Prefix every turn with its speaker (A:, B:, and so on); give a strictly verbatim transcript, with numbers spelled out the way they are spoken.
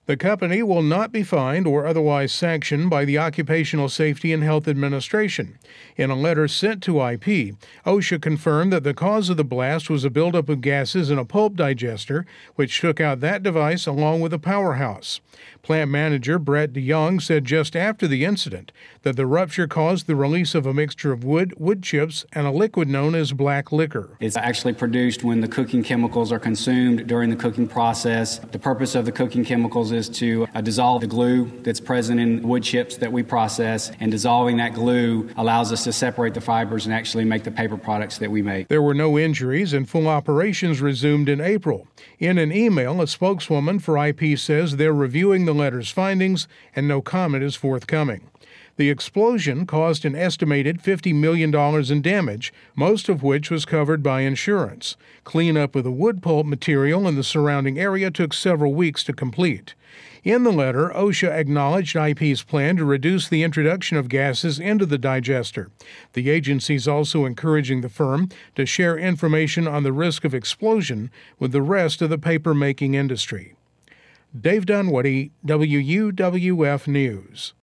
A: The company will not be fined or otherwise sanctioned by the Occupational Safety and Health Administration. In a letter sent to I P, OSHA confirmed that the cause of the blast was a buildup of gases in a pulp digester, which took out that device along with a powerhouse. Plant manager Brett DeYoung said just after the incident that the rupture caused the release of a mixture of wood, wood chips, and a liquid known as black liquor.
B: It's actually produced when the cooking chemicals are consumed during the cooking process. The purpose of the cooking chemicals is to uh, dissolve the glue that's present in wood chips that we process, and dissolving that glue allows us to separate the fibers and actually make the paper products that we make.
A: There were no injuries, and full operations resumed in April. In an email, a spokeswoman for I P says they're reviewing the letter's findings and no comment is forthcoming. The explosion caused an estimated fifty million dollars in damage, most of which was covered by insurance. Cleanup of the wood pulp material in the surrounding area took several weeks to complete. In the letter, OSHA acknowledged I P's plan to reduce the introduction of gases into the digester. The agency is also encouraging the firm to share information on the risk of explosion with the rest of the paper-making industry. Dave Dunwoody, W U W F News.